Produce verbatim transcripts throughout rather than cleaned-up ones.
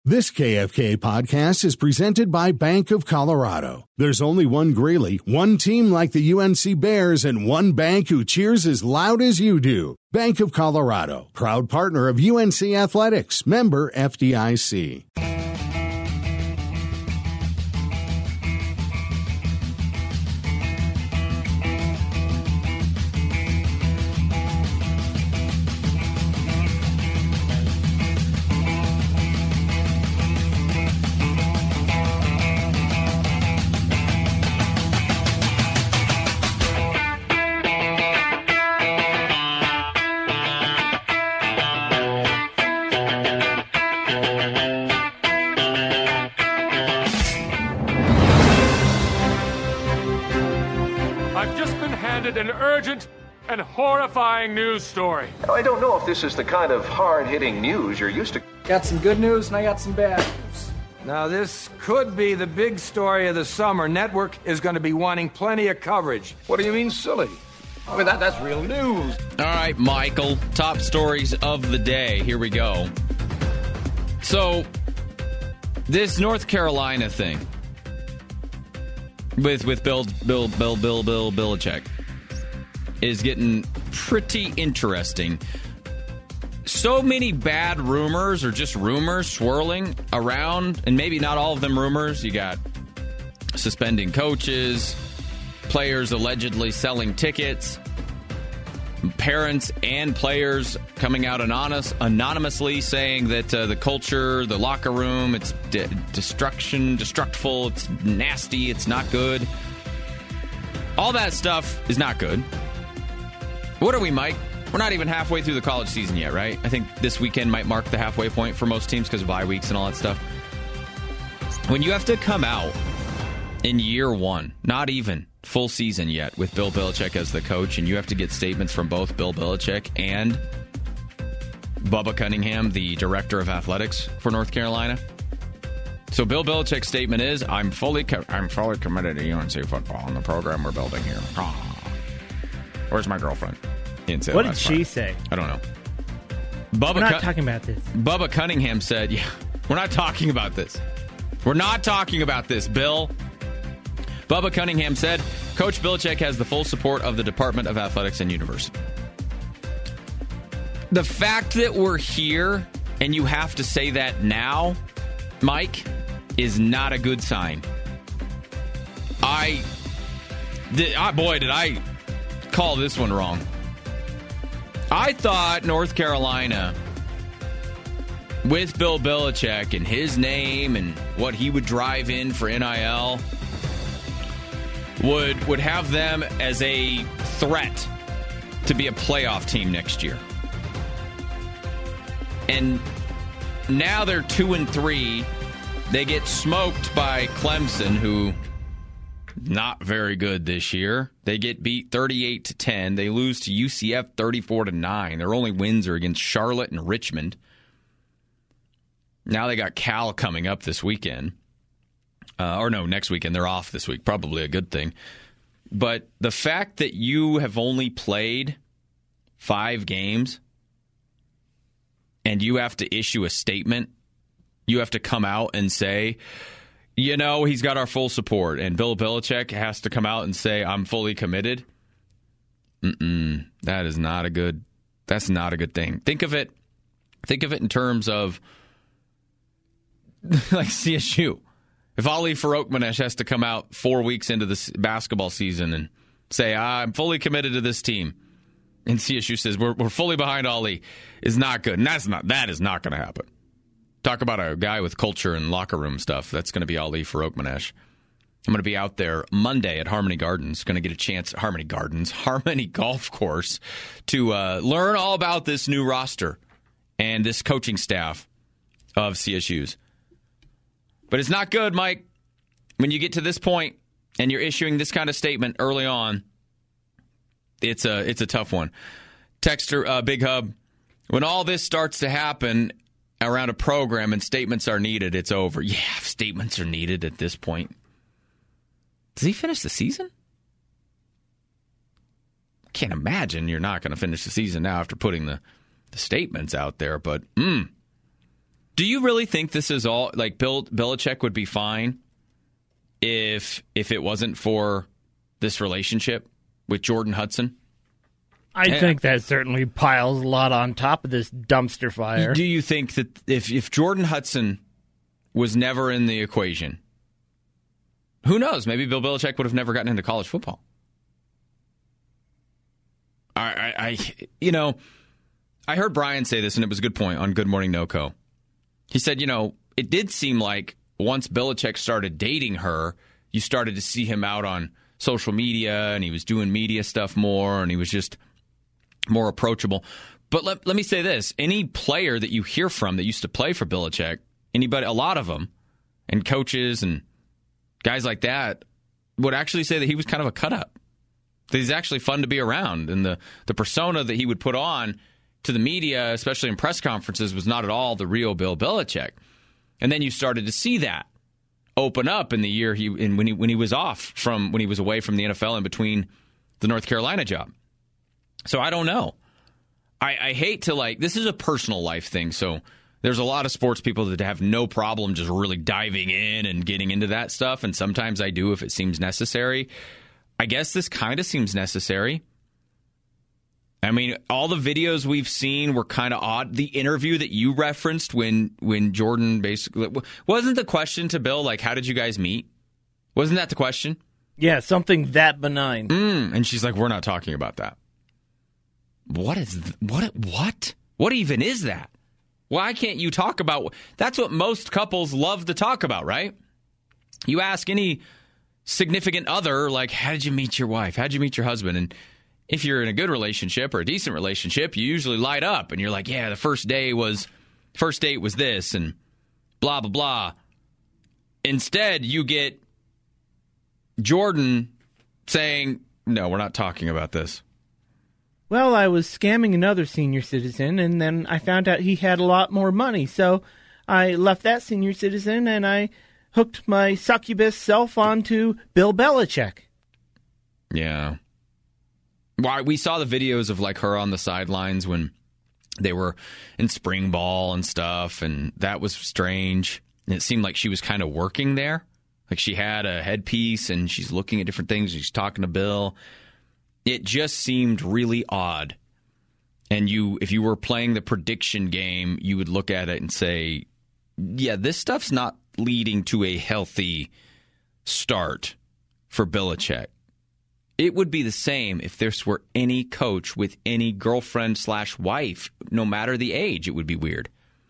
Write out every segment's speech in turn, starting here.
This K F K podcast is presented by Bank of Colorado. There's only one Greeley, one team like the U N C Bears, and one bank who cheers as loud as you do. Bank of Colorado, proud partner of U N C Athletics, member F D I C. An urgent and horrifying news story. I don't know if this is the kind of hard-hitting news you're used to. Got some good news and I got some bad news. Now, this could be the big story of the summer. Network is going to be wanting plenty of coverage. What do you mean, silly? I mean, that, that's real news. All right, Michael, top stories of the day. Here we go. So, this North Carolina thing with with Bill Bill Bill Bill Bill Belichick is getting pretty interesting. So many bad rumors, or just rumors, swirling around, and maybe not all of them rumors. You got suspending coaches, players allegedly selling tickets, parents and players coming out anonymous, anonymously saying that uh, the culture, the locker room, it's de- destruction, destructful, it's nasty, it's not good. All that stuff is not good. What are we, Mike? We're not even halfway through the college season yet, right? I think this weekend might mark the halfway point for most teams because of bye weeks and all that stuff. When you have to come out in year one, not even full season yet, with Bill Belichick as the coach, and you have to get statements from both Bill Belichick and Bubba Cunningham, the director of athletics for North Carolina. So Bill Belichick's statement is, I'm fully co- I'm fully committed to U N C football and the program we're building here. Oh. Where's my girlfriend? He didn't say what that did she part. say? I don't know. Bubba We're not Cun- talking about this. Bubba Cunningham said, yeah, we're not talking about this. We're not talking about this, Bill. Bubba Cunningham said, Coach Belichick has the full support of the Department of Athletics and University. The fact that we're here and you have to say that now, Mike, is not a good sign. I, did, ah, boy, did I call this one wrong. I thought North Carolina, with Bill Belichick and his name and what he would drive in for N I L, would would have them as a threat to be a playoff team next year. And now they're two and three. They get smoked by Clemson, who not very good this year. They get beat thirty-eight to ten. They lose to U C F thirty-four to nine. Their only wins are against Charlotte and Richmond. Now they got Cal coming up this weekend. Uh, or no, next weekend. They're off this week. Probably a good thing. But the fact that you have only played five games and you have to issue a statement, you have to come out and say, you know, he's got our full support, and Bill Belichick has to come out and say, I'm fully committed. Mm-mm, that is not a good, that's not a good thing. Think of it, think of it in terms of like C S U. If Ali Farokhmanesh has to come out four weeks into this basketball season and say, I'm fully committed to this team, and C S U says, we're, we're fully behind Ali, is not good. And that's not, that is not going to happen. Talk about a guy with culture and locker room stuff. That's going to be Ali Farokhmanesh. I'm going to be out there Monday at Harmony Gardens. Going to get a chance, Harmony Gardens, Harmony Golf Course, to uh, learn all about this new roster and this coaching staff of C S U's. But it's not good, Mike, when you get to this point and you're issuing this kind of statement early on. It's a it's a tough one. Texter, uh, Big Hub, when all this starts to happen around a program and statements are needed, it's over. Yeah, if statements are needed at this point. Does he finish the season? Can't imagine you're not going to finish the season now after putting the, the statements out there, but mm. Do you really think this is all, like, Bill Belichick would be fine if if it wasn't for this relationship with Jordan Hudson? I and, think that certainly piles a lot on top of this dumpster fire. Do you think that if, if Jordan Hudson was never in the equation, who knows? Maybe Bill Belichick would have never gotten into college football. I, I, I you know, I heard Brian say this, and it was a good point on Good Morning NoCo. He said, you know, it did seem like once Belichick started dating her, you started to see him out on social media, and he was doing media stuff more, and he was just more approachable. But let, let me say this. Any player that you hear from that used to play for Belichick, anybody, a lot of them, and coaches and guys like that, would actually say that he was kind of a cut-up. That he's actually fun to be around. And the, the persona that he would put on to the media, especially in press conferences, was not at all the real Bill Belichick. And then you started to see that open up in the year he in when he when he was off from when he was away from the N F L in between the North Carolina job. So I don't know. I, I hate to, like, this is a personal life thing, so there's a lot of sports people that have no problem just really diving in and getting into that stuff, and sometimes I do if it seems necessary. I guess this kind of seems necessary. I mean, all the videos we've seen were kind of odd. The interview that you referenced when when Jordan basically... Wasn't the question to Bill, like, how did you guys meet? Wasn't that the question? Yeah, something that benign. Mm, and she's like, we're not talking about that. What is... Th- what? What? What even is that? Why can't you talk about... That's what most couples love to talk about, right? You ask any significant other, like, how did you meet your wife? How did you meet your husband? And if you're in a good relationship or a decent relationship, you usually light up and you're like, yeah, the first day was, first date was this and blah, blah, blah. Instead, you get Jordan saying, no, we're not talking about this. Well, I was scamming another senior citizen, and then I found out he had a lot more money. So I left that senior citizen, and I hooked my succubus self onto Bill Belichick. Yeah. Why we saw the videos of, like, her on the sidelines when they were in spring ball and stuff, and that was strange. And it seemed like she was kind of working there. Like, she had a headpiece, and she's looking at different things, and she's talking to Bill. It just seemed really odd. And you, if you were playing the prediction game, you would look at it and say, yeah, this stuff's not leading to a healthy start for Belichick. It would be the same if this were any coach with any girlfriend slash wife, no matter the age. It would be weird.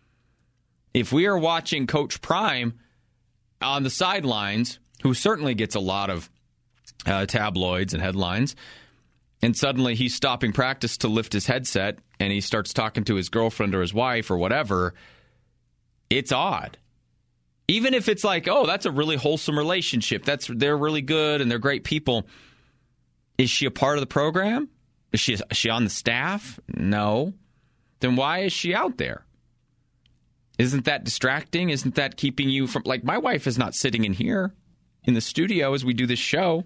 If we are watching Coach Prime on the sidelines, who certainly gets a lot of uh, tabloids and headlines, and suddenly he's stopping practice to lift his headset and he starts talking to his girlfriend or his wife or whatever, it's odd. Even if it's like, oh, that's a really wholesome relationship. That's they're really good and they're great people. Is she a part of the program? Is she, is she on the staff? No. Then why is she out there? Isn't that distracting? Isn't that keeping you from... Like, my wife is not sitting in here in the studio as we do this show.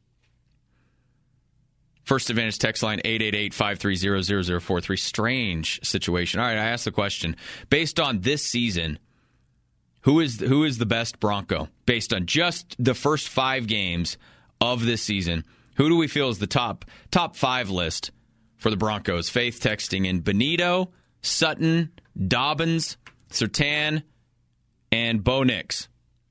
First Advantage text line eight eight eight, five three zero, zero zero four three. Strange situation. All right, I asked the question. Based on this season, who is who is the best Bronco? Based on just the first five games of this season, who do we feel is the top top five list for the Broncos? Faith texting in Benito, Sutton, Dobbins, Surtain, and Bo Nix.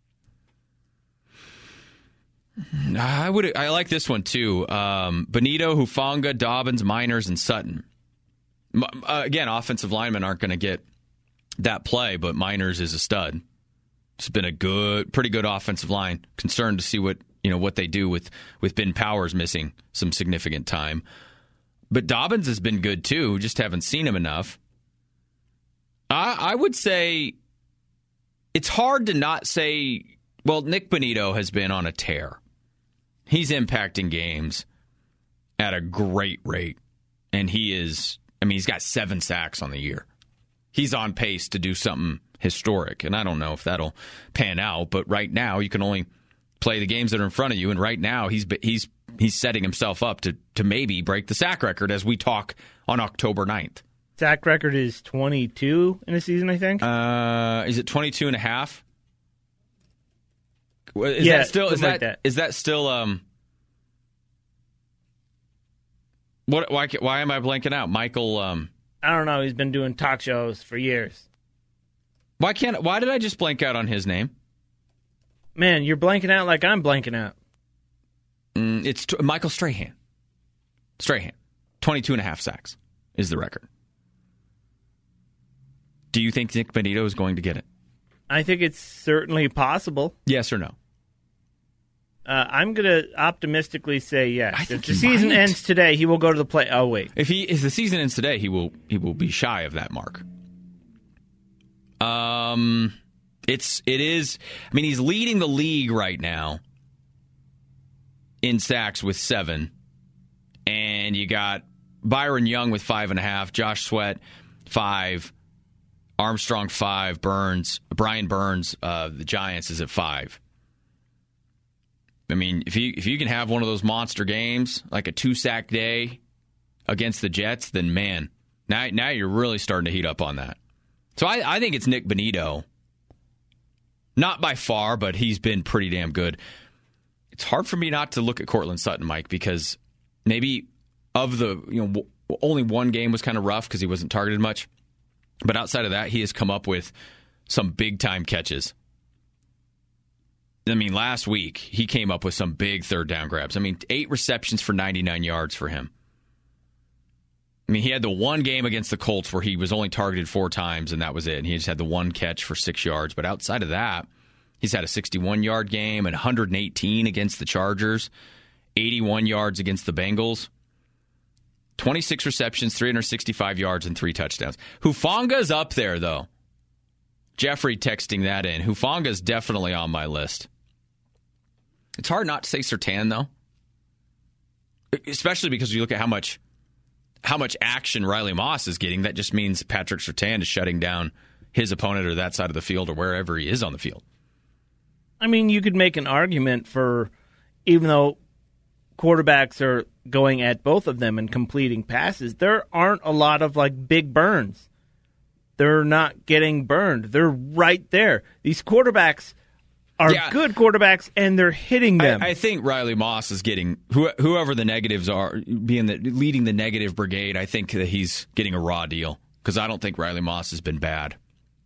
I would. I like this one too. Um, Benito, Hufanga, Dobbins, Miners, and Sutton. Uh, again, offensive linemen aren't going to get that play, but Miners is a stud. It's been a good, pretty good offensive line. Concerned to see what you know what they do with with Ben Powers missing some significant time. But Dobbins has been good too. Just haven't seen him enough. I, I would say it's hard to not say. Well, Nick Benito has been on a tear. He's impacting games at a great rate. And he is, I mean, he's got seven sacks on the year. He's on pace to do something historic. And I don't know if that'll pan out, but right now you can only play the games that are in front of you. And right now he's he's he's setting himself up to, to maybe break the sack record as we talk on October ninth. Sack record is twenty-two in a season, I think. Uh, is it twenty-two and a half? Is yeah, that still is that, like that is that still um what why why am I blanking out? Michael um I don't know, he's been doing talk shows for years. Why can't why did I just blank out on his name? Man, you're blanking out like I'm blanking out. Mm, it's t- Michael Strahan. Strahan. twenty-two and a half sacks is the record. Do you think Nick Bonito is going to get it? I think it's certainly possible. Yes or no? Uh, I'm going to optimistically say yes. I think if the he season might. ends today, he will go to the play. Oh, wait. If he if the season ends today, he will he will be shy of that mark. Um, it's it is. I mean, he's leading the league right now in sacks with seven, and you got Byron Young with five and a half, Josh Sweat five, Armstrong five, Burns Brian Burns, uh, the Giants is at five. I mean, if you if you can have one of those monster games, like a two-sack day against the Jets, then, man, now, now you're really starting to heat up on that. So I, I think it's Nick Bonito. Not by far, but he's been pretty damn good. It's hard for me not to look at Courtland Sutton, Mike, because maybe of the, you know, w- only one game was kind of rough because he wasn't targeted much. But outside of that, he has come up with some big-time catches. I mean, last week, he came up with some big third down grabs. I mean, eight receptions for ninety-nine yards for him. I mean, he had the one game against the Colts where he was only targeted four times, and that was it. And he just had the one catch for six yards. But outside of that, he's had a sixty-one-yard game and one hundred eighteen against the Chargers, eighty-one yards against the Bengals, twenty-six receptions, three hundred sixty-five yards, and three touchdowns. Hufanga's up there, though. Jeffrey texting that in. Hufanga's definitely on my list. It's hard not to say Surtain, though, especially because you look at how much how much action Riley Moss is getting. That just means Patrick Surtain is shutting down his opponent or that side of the field or wherever he is on the field. I mean, you could make an argument for, even though quarterbacks are going at both of them and completing passes, there aren't a lot of, like, big burns. They're not getting burned. They're right there. These quarterbacks are yeah. good quarterbacks, and they're hitting them. I, I think Riley Moss is getting, who, whoever the negatives are, being the, leading the negative brigade, I think that he's getting a raw deal because I don't think Riley Moss has been bad.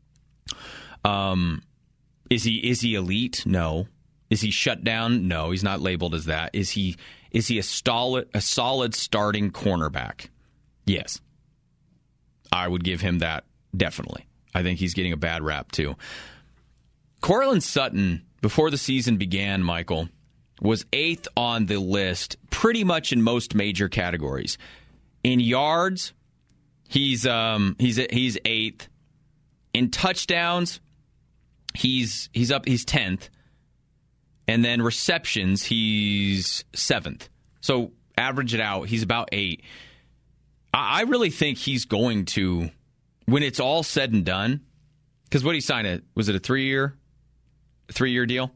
Um, is he is he elite? No. Is he shut down? No, he's not labeled as that. Is he is he a solid a solid starting cornerback? Yes. I would give him that, definitely. I think he's getting a bad rap, too. Courtland Sutton, before the season began, Michael, was eighth on the list pretty much in most major categories. In yards, he's um, he's he's eighth. In touchdowns, he's he's up he's tenth. And then receptions, he's seventh. So average it out, he's about eight. I really think he's going to, when it's all said and done, because what he signed, it was it a three-year, three-year deal?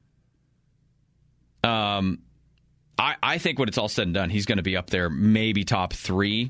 Um, I I think when it's all said and done, he's going to be up there, maybe top three,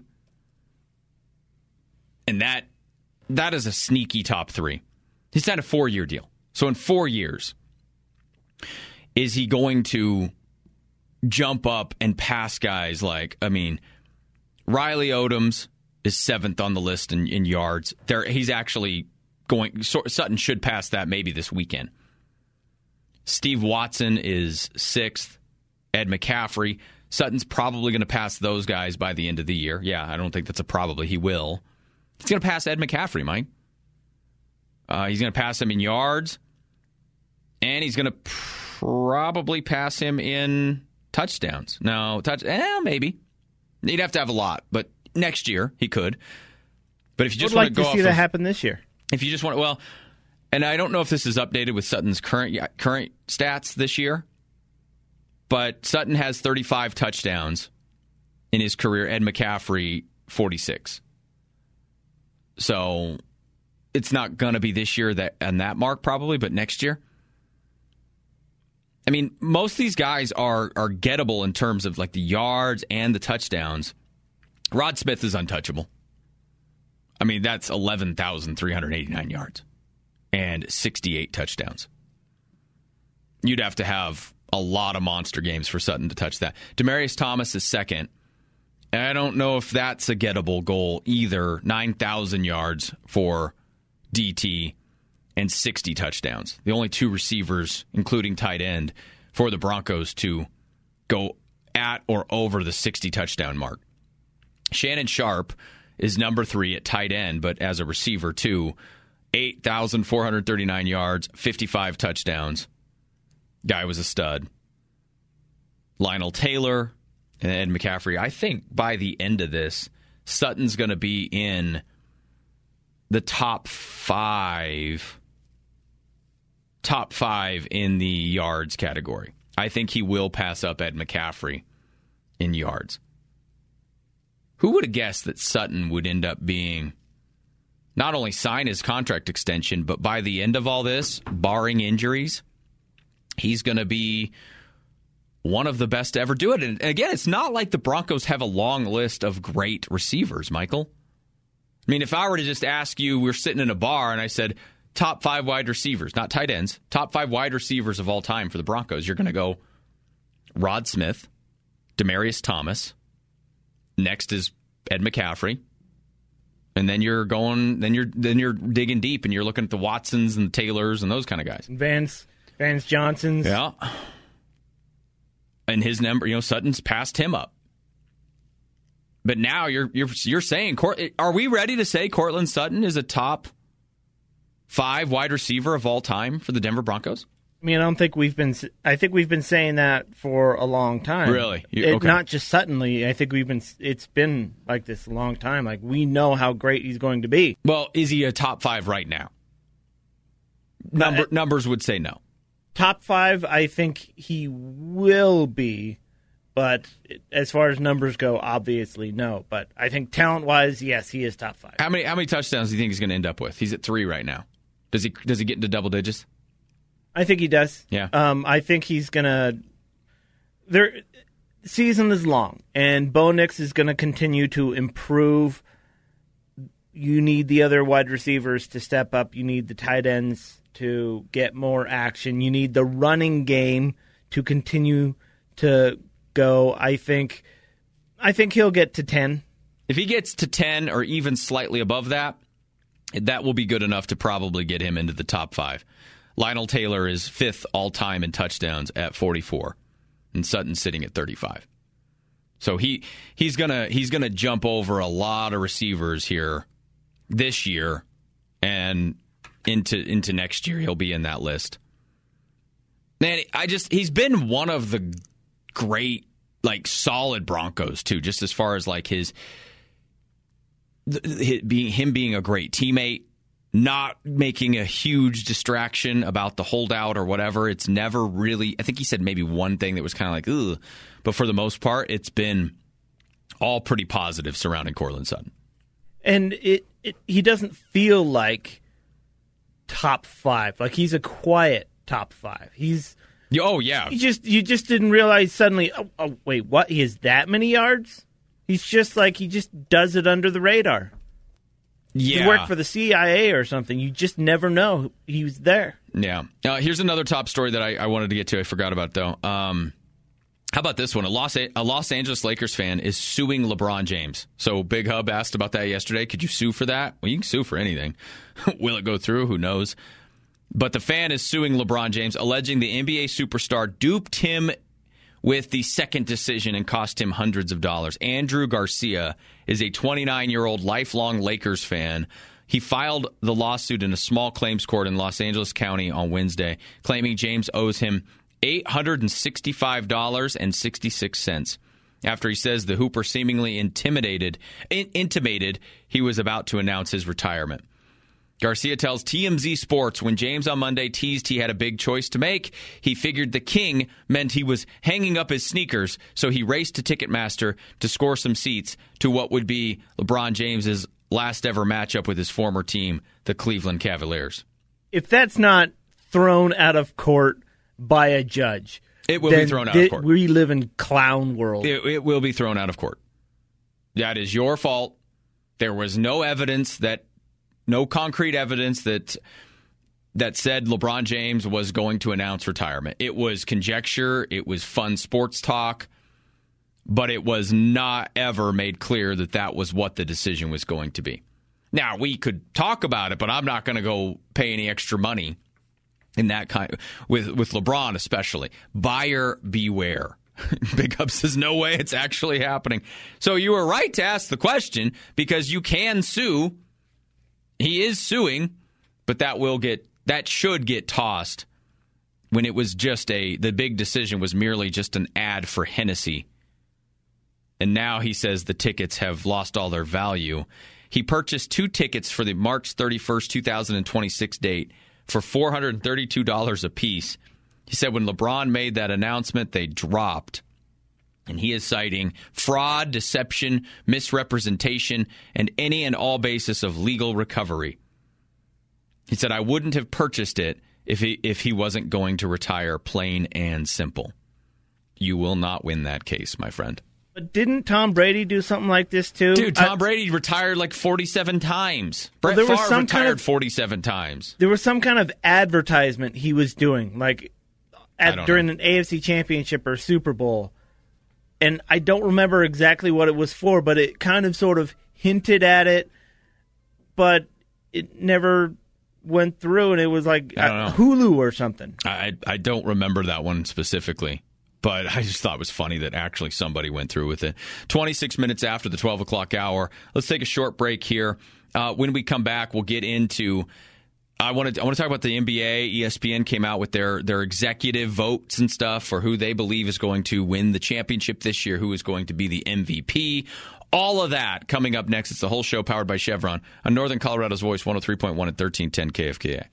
and that that is a sneaky top three. He signed a four-year deal, so in four years, is he going to jump up and pass guys like, I mean, Riley Odoms is seventh on the list in, in yards. There, he's actually going. Sutton should pass that maybe this weekend. Steve Watson is sixth. Ed McCaffrey. Sutton's probably going to pass those guys by the end of the year. Yeah, I don't think that's a probably. He will. He's going to pass Ed McCaffrey, Mike. Uh, he's going to pass him in yards, and he's going to probably pass him in touchdowns. No, touch. Eh, maybe. He'd have to have a lot, but next year he could. But if you just would want like to go to see off that of, happen this year. If you just want, well, and I don't know if this is updated with Sutton's current current stats this year, but Sutton has thirty-five touchdowns in his career. Ed McCaffrey forty-six. So it's not going to be this year that and that mark probably, but next year. I mean, most of these guys are are gettable in terms of like the yards and the touchdowns. Rod Smith is untouchable. I mean, that's eleven thousand three hundred eighty-nine yards and sixty-eight touchdowns. You'd have to have a lot of monster games for Sutton to touch that. Demaryius Thomas is second. I don't know if that's a gettable goal either. nine thousand yards for D T and sixty touchdowns. The only two receivers, including tight end, for the Broncos to go at or over the sixty touchdown mark. Shannon Sharp is number three at tight end, but as a receiver too. eight thousand four hundred thirty-nine yards, fifty-five touchdowns. Guy was a stud. Lionel Taylor and Ed McCaffrey. I think by the end of this, Sutton's going to be in the top five. Top five in the yards category. I think he will pass up Ed McCaffrey in yards. Who would have guessed that Sutton would end up being, not only sign his contract extension, but by the end of all this, barring injuries, he's going to be one of the best to ever do it. And again, it's not like the Broncos have a long list of great receivers, Michael. I mean, if I were to just ask you, we're sitting in a bar and I said, top five wide receivers, not tight ends, top five wide receivers of all time for the Broncos, you're going to go Rod Smith, Demaryius Thomas. Next is Ed McCaffrey. And then you're going, then you're then you're digging deep and you're looking at the Watsons and the Taylors and those kind of guys. Vance, Vance Johnson's. Yeah. And his number, you know, Sutton's passed him up. But now you're you're you're saying, are we ready to say Courtland Sutton is a top five wide receiver of all time for the Denver Broncos? I mean, I don't think we've been. I think we've been saying that for a long time. Really? You, it, okay. Not just Suttonly. I think we've been. It's been like this a long time. Like we know how great he's going to be. Well, is he a top five right now? Number uh, numbers would say no. Top five, I think he will be, but as far as numbers go, obviously no. But I think talent-wise, yes, he is top five. How many how many touchdowns do you think he's going to end up with? He's at three right now. Does he does he get into double digits? I think he does. Yeah. Um, I think he's gonna. Their season is long, and Bo Nix is going to continue to improve. You need the other wide receivers to step up. You need the tight ends to get more action. You need the running game to continue to go. I think. I think he'll get to ten. If he gets to ten or even slightly above that, that will be good enough to probably get him into the top five. Lionel Taylor is fifth all-time in touchdowns at forty-four, and Sutton's sitting at thirty-five. So he he's gonna he's gonna jump over a lot of receivers here this year, and into into next year he'll be in that list. Man, I just he's been one of the great, like, solid Broncos too, just as far as like his, his being him being a great teammate. Not making a huge distraction about the holdout or whatever. It's never really, I think he said maybe one thing that was kind of like, ugh. But for the most part, it's been all pretty positive surrounding Courtland Sutton. And it, it he doesn't feel like top five. Like he's a quiet top five. He's oh yeah. You just you just didn't realize suddenly. Oh, oh wait, what? He has that many yards? He's just like he just does it under the radar. Yeah. He worked for the C I A or something. You just never know he was there. Yeah. Uh, here's another top story that I, I wanted to get to. I forgot about, though. Um, how about this one? A Los, a Los Angeles Lakers fan is suing LeBron James. So Big Hub asked about that yesterday. Could you sue for that? Well, you can sue for anything. Will it go through? Who knows? But the fan is suing LeBron James, alleging the N B A superstar duped him with the second decision and cost him hundreds of dollars. Andrew Garcia is a twenty-nine-year-old lifelong Lakers fan. He filed the lawsuit in a small claims court in Los Angeles County on Wednesday, claiming James owes him eight hundred sixty-five dollars and sixty-six cents after he says the Hooper seemingly intimidated, in, intimated he was about to announce his retirement. Garcia tells T M Z Sports when James on Monday teased he had a big choice to make, he figured the king meant he was hanging up his sneakers, so he raced to Ticketmaster to score some seats to what would be LeBron James's last ever matchup with his former team, the Cleveland Cavaliers. If that's not thrown out of court by a judge, it will be thrown out th- of court. We live in clown world. It, it will be thrown out of court. That is your fault. There was no evidence that, no concrete evidence that that said LeBron James was going to announce retirement. It was conjecture. It was fun sports talk. But it was not ever made clear that that was what the decision was going to be. Now, we could talk about it, but I'm not going to go pay any extra money in that kind with with LeBron especially. Buyer beware. Big Up says, no way it's actually happening. So you were right to ask the question because you can sue. He is suing, but that will get that should get tossed when it was just a the big decision was merely just an ad for Hennessy. And now he says the tickets have lost all their value. He purchased two tickets for the March thirty-first, twenty twenty-six date for four hundred thirty-two dollars a piece. He said when LeBron made that announcement, they dropped. And he is citing fraud, deception, misrepresentation, and any and all basis of legal recovery. He said, I wouldn't have purchased it if he, if he wasn't going to retire, plain and simple. You will not win that case, my friend. But didn't Tom Brady do something like this too? Dude, Tom I, Brady retired like forty-seven times. Brett well, there Favre was some retired kind of, forty-seven times. There was some kind of advertisement he was doing, like at, during know. an A F C Championship or Super Bowl. And I don't remember exactly what it was for, but it kind of sort of hinted at it, but it never went through, and it was like uh, Hulu or something. I I don't remember that one specifically. But I just thought it was funny that actually somebody went through with it. twenty-six minutes after the twelve o'clock hour. Let's take a short break here. Uh, when we come back, we'll get into I want to I want to talk about the N B A. E S P N came out with their, their executive votes and stuff for who they believe is going to win the championship this year, who is going to be the M V P. All of that coming up next. It's the whole show powered by Chevron on Northern Colorado's Voice, one oh three point one and thirteen ten K F K A.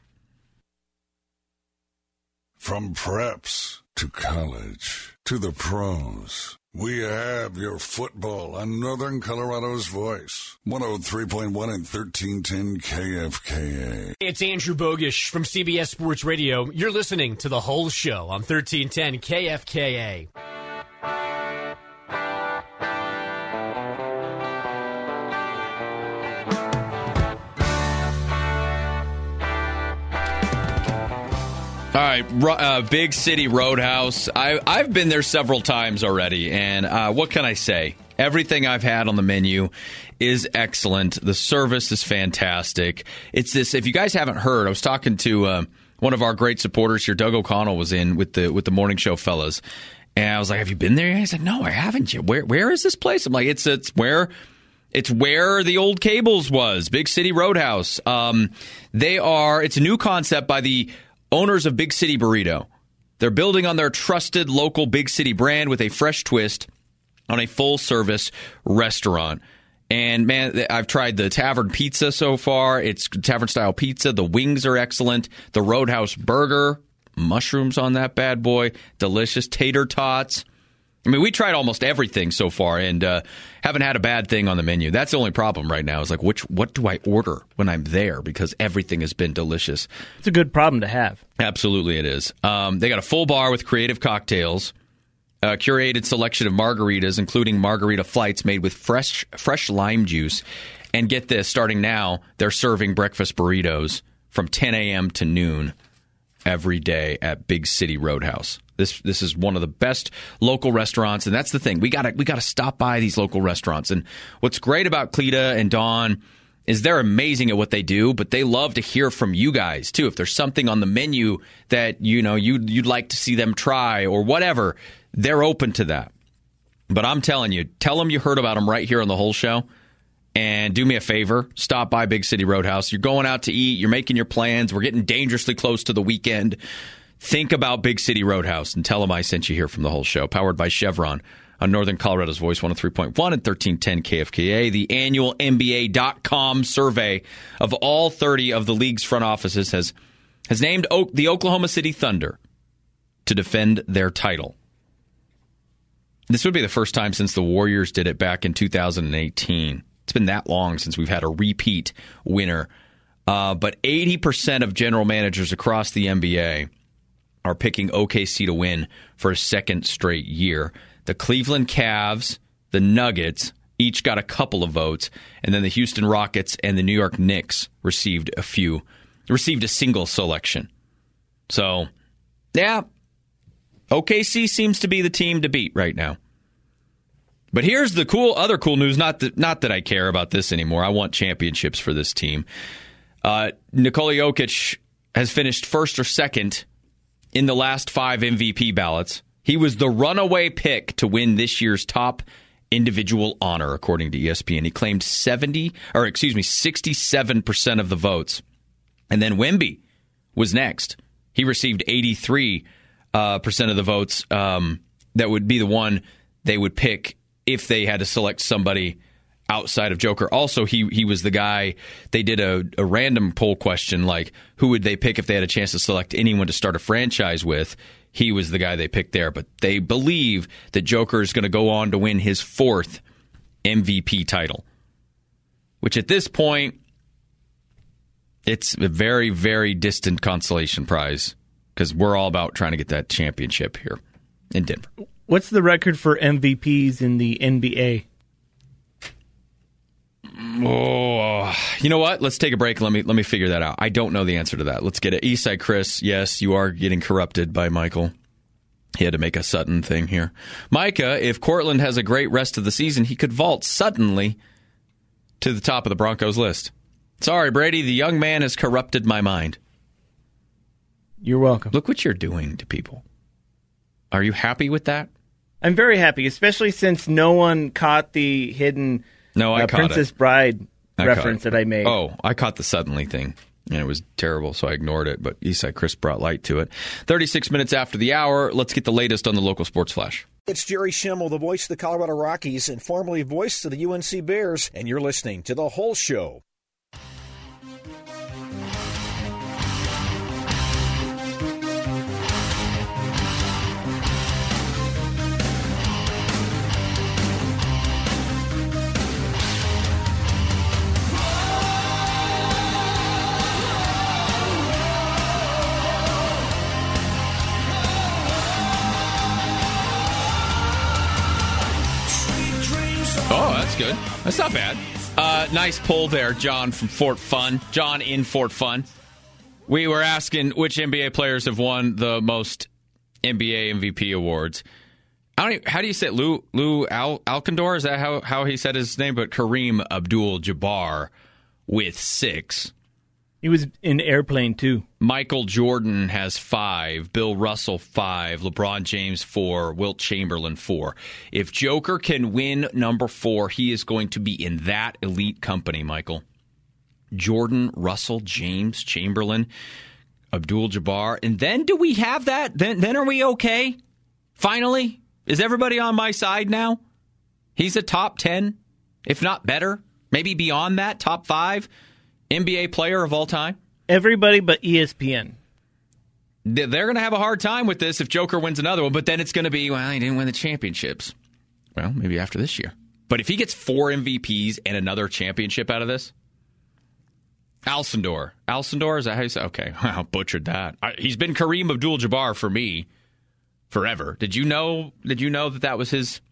From preps to college to the pros, we have your football on Northern Colorado's Voice, one oh three point one and thirteen ten K F K A. It's Andrew Bogish from C B S Sports Radio. You're listening to The Whole Show on thirteen ten K F K A. All right, uh, Big City Roadhouse. I, I've been there several times already, and uh, what can I say? Everything I've had on the menu is excellent. The service is fantastic. It's this. If you guys haven't heard, I was talking to uh, one of our great supporters here. Doug O'Connell was in with the with the morning show fellas, and I was like, "Have you been there?" He's like, "No, I haven't yet." Where where is this place? I'm like, "It's it's where." It's where the old Cables was, Big City Roadhouse. Um, they are. It's a new concept by the owners of Big City Burrito. They're building on their trusted local Big City brand with a fresh twist on a full-service restaurant. And, man, I've tried the tavern pizza so far. It's tavern-style pizza. The wings are excellent. The Roadhouse burger, mushrooms on that bad boy, delicious tater tots. I mean, we tried almost everything so far and uh, haven't had a bad thing on the menu. That's the only problem right now is like, which what do I order when I'm there? Because everything has been delicious. It's a good problem to have. Absolutely it is. Um, they got a full bar with creative cocktails, a curated selection of margaritas, including margarita flights made with fresh fresh lime juice. And get this, starting now, they're serving breakfast burritos from ten a.m. to noon every day at Big City Roadhouse. This this is one of the best local restaurants, and that's the thing. We gotta we gotta stop by these local restaurants. And what's great about Cleta and Dawn is they're amazing at what they do, but they love to hear from you guys too. If there's something on the menu that you know you'd you'd like to see them try or whatever, they're open to that. But I'm telling you, tell them you heard about them right here on the whole show. And do me a favor, stop by Big City Roadhouse. You're going out to eat, you're making your plans, we're getting dangerously close to the weekend. Think about Big City Roadhouse and tell them I sent you here from the whole show. Powered by Chevron on Northern Colorado's Voice, one oh three point one and thirteen ten K F K A. The annual N B A dot com survey of all thirty of the league's front offices has, has named o- the Oklahoma City Thunder to defend their title. This would be the first time since the Warriors did it back in two thousand eighteen. It's been that long since we've had a repeat winner. Uh, but eighty percent of general managers across the N B A are picking O K C to win for a second straight year. The Cleveland Cavs, the Nuggets, each got a couple of votes, and then the Houston Rockets and the New York Knicks received a few, received a single selection. So, yeah, O K C seems to be the team to beat right now. But here's the cool, other cool news. Not that, not that I care about this anymore. I want championships for this team. Uh, Nikola Jokic has finished first or second in the last five M V P ballots. He was the runaway pick to win this year's top individual honor, according to E S P N. He claimed seventy, or excuse me, sixty-seven percent of the votes. And then Wemby was next. He received eighty-three uh, percent of the votes. Um, that would be the one they would pick if they had to select somebody outside of Joker. Also, he he was the guy, they did a, a random poll question, like, who would they pick if they had a chance to select anyone to start a franchise with? He was the guy they picked there. But they believe that Joker is going to go on to win his fourth M V P title, which at this point, it's a very, very distant consolation prize because we're all about trying to get that championship here in Denver. What's the record for M V Ps in the N B A? Oh, you know what? Let's take a break. Let me let me figure that out. I don't know the answer to that. Let's get it. Eastside Chris, yes, you are getting corrupted by Michael. He had to make a Sutton thing here. Micah, if Cortland has a great rest of the season, he could vault suddenly to the top of the Broncos list. Sorry, Brady, the young man has corrupted my mind. You're welcome. Look what you're doing to people. Are you happy with that? I'm very happy, especially since no one caught the hidden no, I uh, caught Princess it. Bride I reference that I made. Oh, I caught the suddenly thing, and it was terrible, so I ignored it. But Eastside Chris brought light to it. thirty-six minutes after the hour, let's get the latest on the local sports flash. It's Jerry Schimmel, the voice of the Colorado Rockies and formerly voice of the U N C Bears, and you're listening to The Whole Show. Oh, that's good. That's not bad. Uh, nice pull there, John from Fort Fun. John in Fort Fun. We were asking which N B A players have won the most N B A M V P awards. I don't even, how do you say it? Lou Lou Al, Alcindor? Is that how, how he said his name? But Kareem Abdul-Jabbar with six. He was in Airplane, too. Michael Jordan has five. Bill Russell, five. LeBron James, four. Wilt Chamberlain, four. If Joker can win number four, he is going to be in that elite company, Michael. Jordan, Russell, James, Chamberlain, Abdul-Jabbar. And then do we have that? Then, then are we okay? Finally? Is everybody on my side now? He's a top ten, if not better. Maybe beyond that, top five. N B A player of all time? Everybody but E S P N. They're going to have a hard time with this if Joker wins another one, but then it's going to be, well, he didn't win the championships. Well, maybe after this year. But if he gets four M V Ps and another championship out of this, Alcindor. Alcindor, is that how you say? Okay, I butchered that. I, he's been Kareem Abdul-Jabbar for me forever. Did you know? Did you know that that was his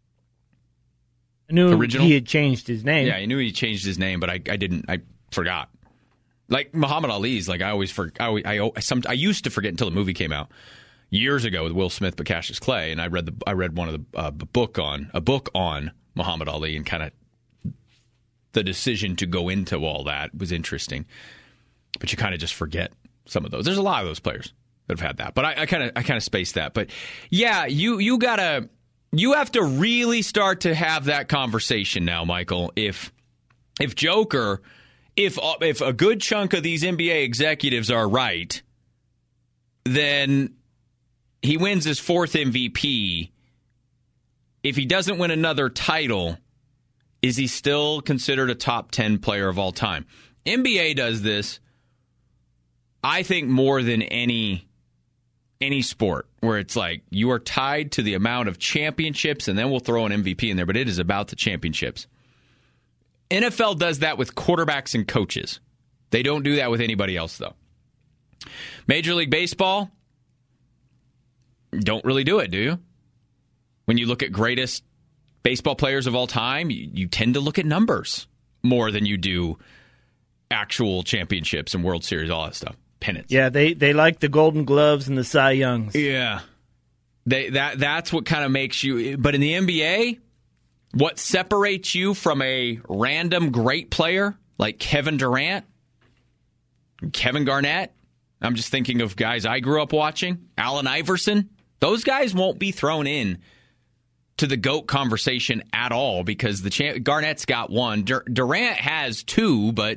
I knew original? He had changed his name. Yeah, I knew he changed his name, but I, I didn't. I forgot. Like Muhammad Ali's, like I always for I always, I, I, some, I used to forget until the movie came out years ago with Will Smith, but Cassius Clay, and I read the I read one of the uh, book on a book on Muhammad Ali, and kind of the decision to go into all that was interesting. But you kind of just forget some of those. There's a lot of those players that have had that, but I kind of I kind of spaced that. But yeah, you you gotta you have to really start to have that conversation now, Michael. If if Joker. If if a good chunk of these N B A executives are right, then he wins his fourth M V P. If he doesn't win another title, is he still considered a top ten player of all time? N B A does this, I think, more than any any sport, where it's like you are tied to the amount of championships, and then we'll throw an M V P in there, but it is about the championships. N F L does that with quarterbacks and coaches. They don't do that with anybody else, though. Major League Baseball, don't really do it, do you? When you look at greatest baseball players of all time, you, you tend to look at numbers more than you do actual championships and World Series, all that stuff. Pennants. Yeah, they, they like the Golden Gloves and the Cy Youngs. Yeah. They that That's what kind of makes you... But in the N B A, what separates you from a random great player like Kevin Durant, Kevin Garnett, I'm just thinking of guys I grew up watching, Allen Iverson, those guys won't be thrown in to the GOAT conversation at all because the champ, Garnett's got one. Dur- Durant has two, but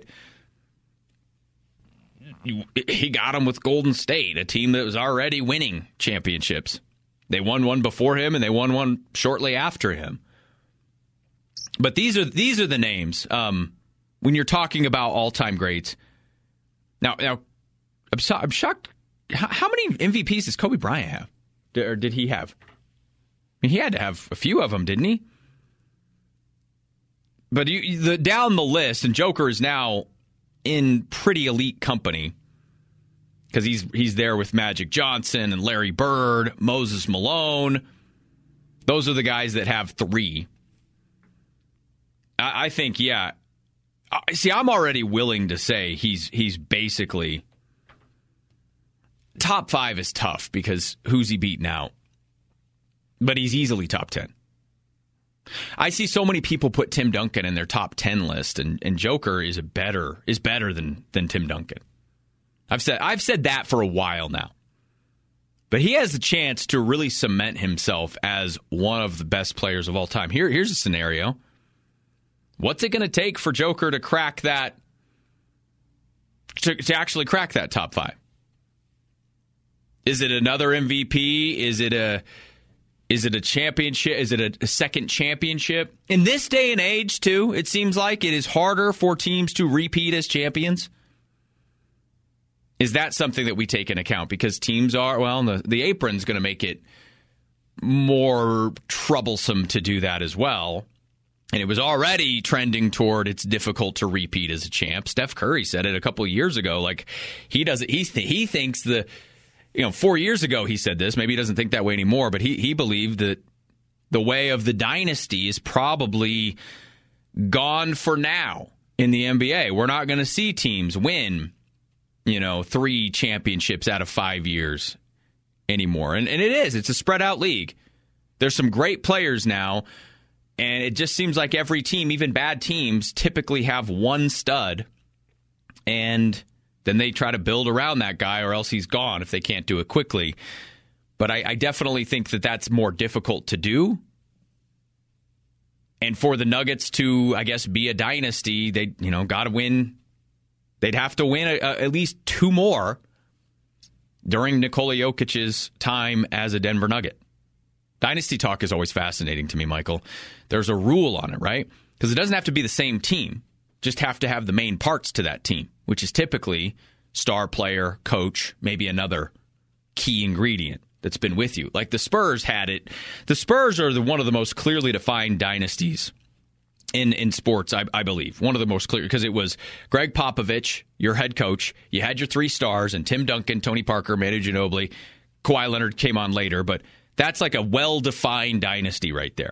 he got them with Golden State, a team that was already winning championships. They won one before him, and they won one shortly after him. But these are these are the names um, when you're talking about all-time greats. Now, now I'm, so, I'm shocked. How, how many M V Ps does Kobe Bryant have? D- or did he have? I mean, he had to have a few of them, didn't he? But you, the down the list, and Joker is now in pretty elite company because he's he's there with Magic Johnson and Larry Bird, Moses Malone. Those are the guys that have three. I, I think, yeah. See, I'm already willing to say he's he's basically top five is tough because who's he beat now? But he's easily top ten. I see so many people put Tim Duncan in their top ten list, and, and Joker is a better is better than than Tim Duncan. I've said I've said that for a while now. But he has the chance to really cement himself as one of the best players of all time. Here, here's a scenario. What's it going to take for Joker to crack that, to, to actually crack that top five? Is it another M V P? Is it a Is it a championship? Is it a, a second championship? In this day and age, too, it seems like it is harder for teams to repeat as champions. Is that something that we take into account? Because teams are, well, the, the apron's going to make it more troublesome to do that as well. And it was already trending toward it's difficult to repeat as a champ. Steph Curry said it a couple of years ago. Like, he doesn't, he, th- he thinks the, you know, four years ago he said this. Maybe he doesn't think that way anymore, but he, he believed that the way of the dynasty is probably gone for now in the N B A. We're not going to see teams win, you know, three championships out of five years anymore. And, and it is. It's a spread out league. There's some great players now, and it just seems like every team, even bad teams, typically have one stud, and then they try to build around that guy or else he's gone if they can't do it quickly. But I, I definitely think that that's more difficult to do. And for the Nuggets to, I guess, be a dynasty, they, you know, got to win. They'd have to win a, a, at least two more during Nikola Jokic's time as a Denver Nugget. Dynasty talk is always fascinating to me, Michael. There's a rule on it, right? Because it doesn't have to be the same team. Just have to have the main parts to that team, which is typically star player, coach, maybe another key ingredient that's been with you. Like the Spurs had it. The Spurs are the, one of the most clearly defined dynasties in, in sports, I, I believe. One of the most clear, because it was Greg Popovich, your head coach. You had your three stars, and Tim Duncan, Tony Parker, Manu Ginobili. Kawhi Leonard came on later, but that's like a well-defined dynasty right there.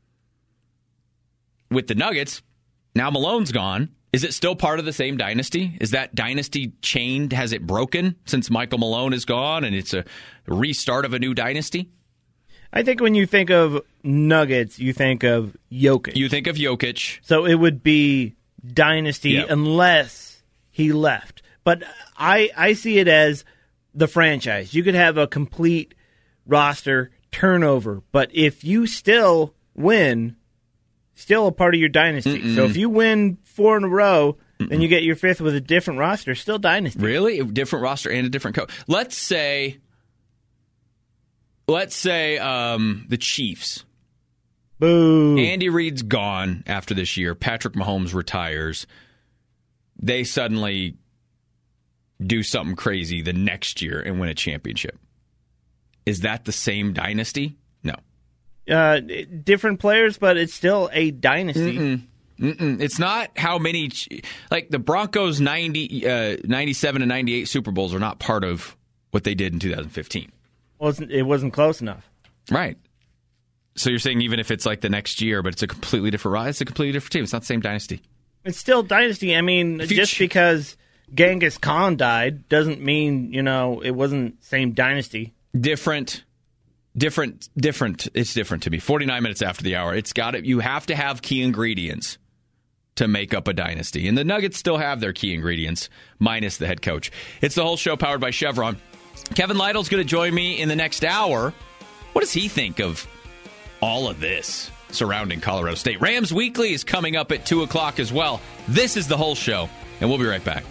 With the Nuggets, now Malone's gone. Is it still part of the same dynasty? Is that dynasty chained? Has it broken since Michael Malone is gone and it's a restart of a new dynasty? I think when you think of Nuggets, you think of Jokic. You think of Jokic. So it would be dynasty yep. unless he left. But I, I see it as the franchise. You could have a complete roster turnover, but if you still win, still a part of your dynasty. Mm-mm. So if you win four in a row, Mm-mm. then you get your fifth with a different roster, still dynasty. Really? A different roster and a different coach. Let's say, let's say um, the Chiefs. Boo. Andy Reid's gone after this year. Patrick Mahomes retires. They suddenly do something crazy the next year and win a championship. Is that the same dynasty? No. Uh, different players, but it's still a dynasty. Mm-mm. Mm-mm. It's not how many, like the Broncos ninety, uh, ninety-seven and ninety-eight Super Bowls are not part of what they did in two thousand fifteen. Wasn't it wasn't close enough. Right. So you're saying even if it's like the next year, but it's a completely different ride, it's a completely different team. It's not the same dynasty. It's still dynasty. I mean, Future. Just because Genghis Khan died doesn't mean, you know, it wasn't same dynasty. Different, different, different. It's different to me. forty-nine minutes after the hour. It's got it. You have to have key ingredients to make up a dynasty. And the Nuggets still have their key ingredients, minus the head coach. It's the whole show powered by Chevron. Kevin Lytle's going to join me in the next hour. What does he think of all of this surrounding Colorado State? Rams Weekly is coming up at two o'clock as well. This is the whole show, and we'll be right back.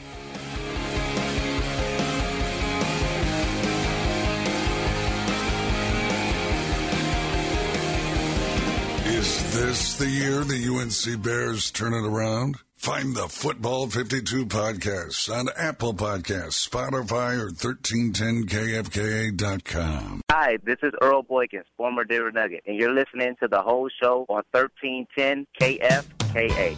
Is this the year the U N C Bears turn it around? Find the Football fifty-two podcasts on Apple Podcasts, Spotify, or thirteen ten K F K A dot com. Hi, this is Earl Boykins, former Denver Nugget, and you're listening to the whole show on thirteen ten K F K A.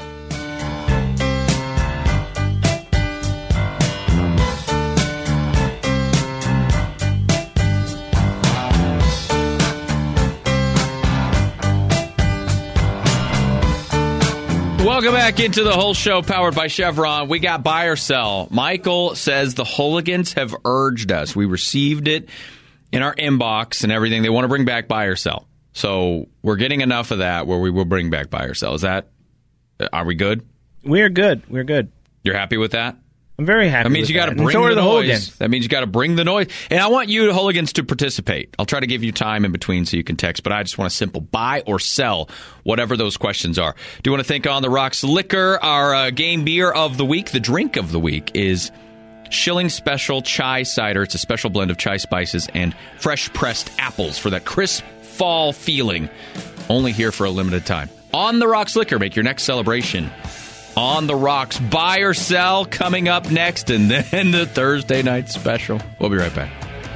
Welcome back into the whole show powered by Chevron. We got buy or sell. Michael says the hooligans have urged us. We received it in our inbox and everything. They want to bring back buy or sell. So we're getting enough of that where we will bring back buy or sell. Is that, are we good? We're good. We're good. You're happy with that? I'm very happy. That means with you got to that. bring so the, the noise. hooligans. That means you got to bring the noise. And I want you hooligans to participate. I'll try to give you time in between so you can text, but I just want a simple buy or sell, whatever those questions are. Do you want to thank On the Rocks Liquor? Our uh, game beer of the week, the drink of the week, is Schilling Special Chai Cider. It's a special blend of chai spices and fresh pressed apples for that crisp fall feeling. Only here for a limited time. On the Rocks Liquor, make your next celebration On the Rocks. Buy or sell coming up next, and then the Thursday night special. We'll be right back.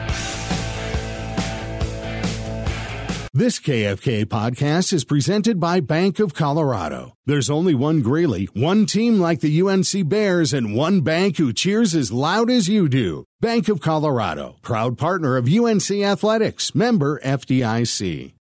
This K F K A podcast is presented by Bank of Colorado. There's only one Greeley, one team like the U N C Bears, and one bank who cheers as loud as you do. Bank of Colorado, proud partner of U N C Athletics, member F D I C.